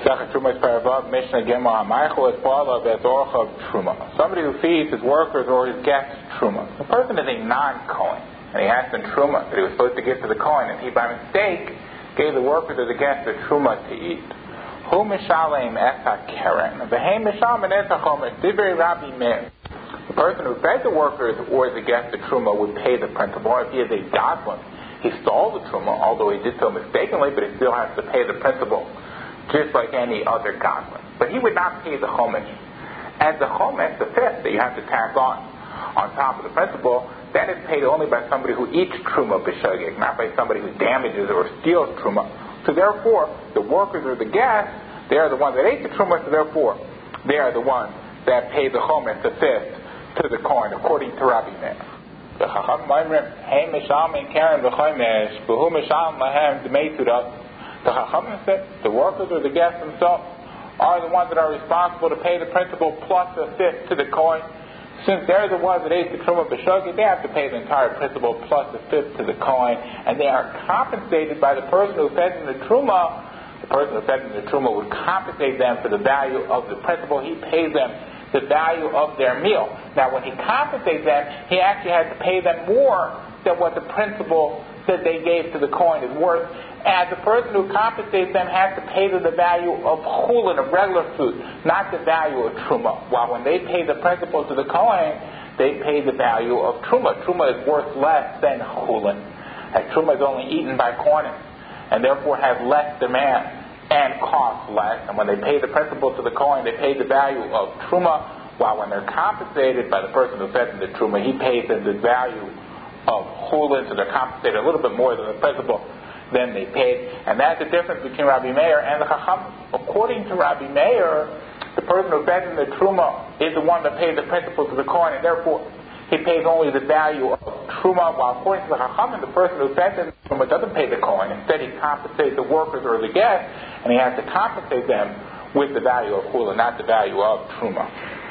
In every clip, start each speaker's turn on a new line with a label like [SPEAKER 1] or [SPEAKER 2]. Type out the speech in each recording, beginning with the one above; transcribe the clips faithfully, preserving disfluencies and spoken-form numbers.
[SPEAKER 1] Somebody who feeds his workers or his guests truma. The person is a non-Kohen, and he has some truma that he was supposed to give to the Kohen, and he by mistake gave the workers or the guests a truma to eat. Hu mishalem esa keren, v'heim mishalem esa chomer. Divrei Rabbi Meir. The person who fed the workers or the guests the truma would pay the principal. If he is a goblin, he stole the truma, although he did so mistakenly, but he still has to pay the principal, just like any other goblin. But he would not pay the chomesh. And the chomesh, the fifth that you have to tack on, on top of the principal, that is paid only by somebody who eats truma b'shogeg, not by somebody who damages or steals truma. So therefore, the workers or the guests, they are the ones that ate the truma, so therefore, they are the ones that pay the chomesh, the fifth, to the coin, according to Rabbi Meir. The Chacham Maimrim, Hey Misham and Karen v'chomesh, B'hu Misham lahem d'meitudah. The Chachamim said the workers or the guests themselves are the ones that are responsible to pay the principal plus a fifth to the coin. Since they're the ones that ate the truma b'shogeg, they have to pay the entire principal plus a fifth to the coin, and they are compensated by the person who fed them the truma. The person who fed them the truma would compensate them for the value of the principal. He pays them the value of their meal. Now, when he compensates them, he actually has to pay them more than what the principal that they gave to the coin is worth. And the person who compensates them has to pay them the value of chulin, of regular food, not the value of truma. While when they pay the principal to the coin, they pay the value of truma. Truma is worth less than chulin, as truma is only eaten by kohanim, and therefore has less demand and costs less. And when they pay the principal to the coin, they pay the value of truma, while when they're compensated by the person who fed them the truma, he pays them the value of chulin, so they're compensated a little bit more than the principal than they paid. And that's the difference between Rabbi Meir and the Chacham. According to Rabbi Meir, the person who fed them the truma is the one that paid the principal to the coin, and therefore he pays only the value of truma, while according to the Chachamim, the person who fed them the truma doesn't pay the coin. Instead, he compensates the workers or the guests, and he has to compensate them with the value of chula, not the value of truma.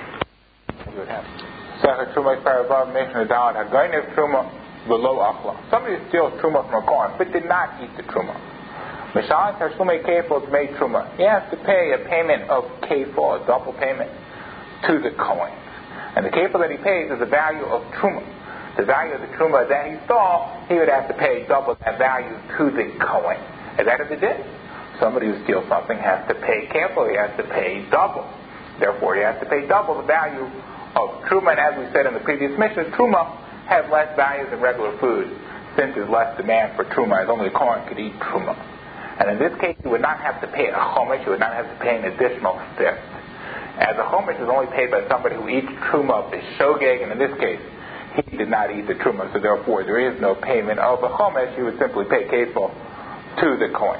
[SPEAKER 1] You would have truma paravav mission adal hagainav truma below achla. Somebody steals truma from a coin, but did not eat the truma. Mishalim tashlume kefil made truma. He has to pay a payment of kefil, a double payment, to the coin. And the kefil that he pays is the value of truma. The value of the truma that he stole, he would have to pay double that value to the kohen. Is that what it did? Somebody who steals something has to pay kefil, he has to pay double. Therefore, he has to pay double the value of truma. And as we said in the previous mission, truma has less value than regular food, since there's less demand for truma, as only the kohen could eat truma. And in this case, you would not have to pay a chomesh, you would not have to pay an additional fifth. As a chomesh is only paid by somebody who eats truma b'shogeg, and in this case, he did not eat the truma, so therefore there is no payment of a chomesh. He would simply pay kefil to the coin.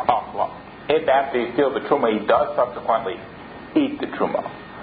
[SPEAKER 1] If after he steals the truma, he does subsequently eat the truma.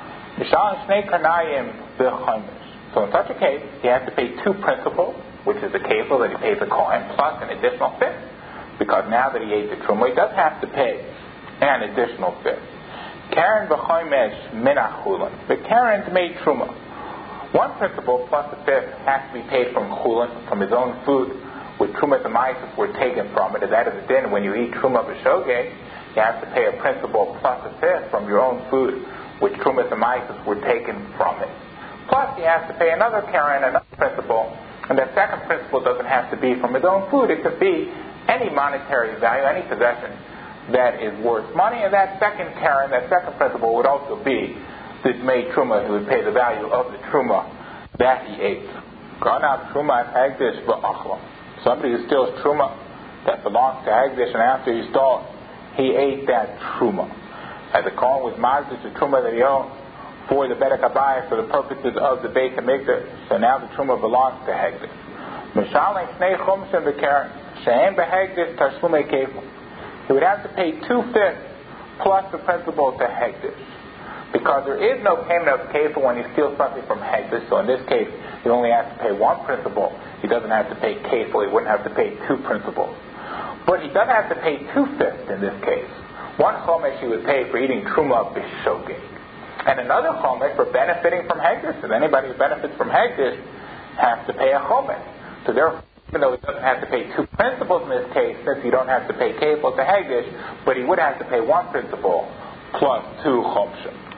[SPEAKER 1] So in such a case, he has to pay two principals, which is the kefil that he pays the coin, plus an additional fifth, because now that he ate the truma, he does have to pay an additional fifth. Karen v'chomesh minachulin. The Karen's made truma. One principal plus the fifth has to be paid from chulin, from his own food, which truma and ma'asos were taken from it. As that is the din, when you eat truma b'shogeg, you have to pay a principal plus a fifth from your own food, which truma and ma'asos were taken from it. Plus, he has to pay another Karen, another principal, and that second principal doesn't have to be from his own food. It could be any monetary value, any possession that is worth money, and that second Karen, that second principal, would also be the made truma, who would pay the value of the truma that he ate. Somebody who steals truma that belongs to Hagdish, and after he stole it, he ate that truma. As the Kohen was mazdish the truma that he owned for the Bedek Habayis, for the purposes of the Beit HaMikdash, so now the truma belongs to Hagdish. He would have to pay two-fifths plus the principal to Hagdish, because there is no payment of kefil when he steals something from Hagdish. So in this case, he only has to pay one principal. He doesn't have to pay kefil. He wouldn't have to pay two principals. But he does have to pay two-fifths in this case. One chomesh he would pay for eating truma b'shogeg, and another chomesh for benefiting from Hagdish. And anybody who benefits from Hagdish has to pay a chomesh. So therefore, even though he doesn't have to pay two principals in this case, since you don't have to pay kefil to hegdish, but he would have to pay one principal plus two chumshim.